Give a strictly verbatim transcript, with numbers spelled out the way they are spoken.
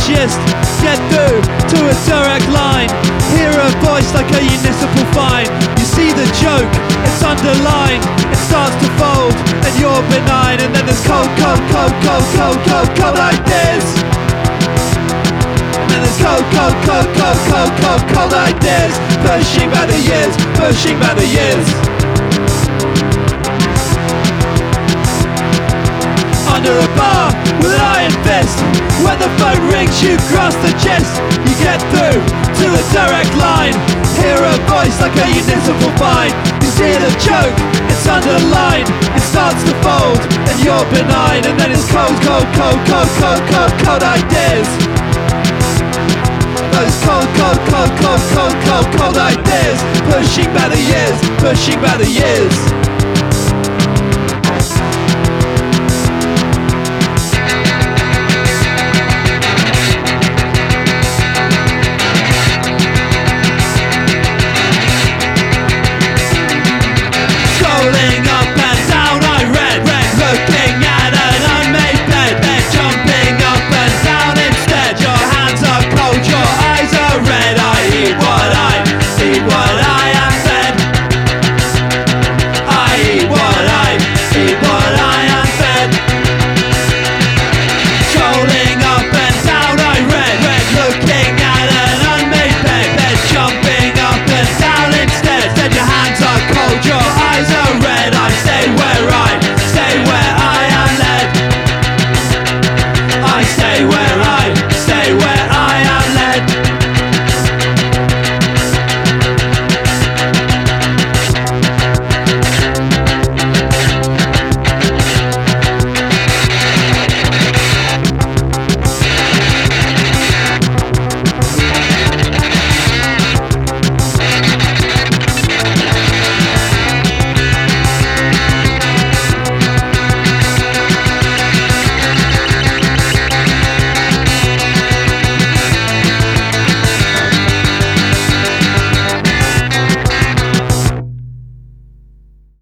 just get through to a direct line. Hear a voice like a municipal fine. You see the joke, it's underlined. It starts to fold and you're benign. And then there's cold, cold, cold, cold, cold, cold, cold ideas. And then there's cold, cold, cold, cold, cold, cold, cold ideas. Pushing back the years, pushing back the years. Under a bar with an iron fist. When the phone rings you grasp the gist. You get through to a direct line. Hear a voice like a municipal fine. You see the joke, it's underlined. It starts to fold and you're benign. And then it's cold, cold, cold, cold, cold, cold, cold ideas. Those cold, cold, cold, cold, cold, cold, cold ideas. Pushing back the years, pushing back the years.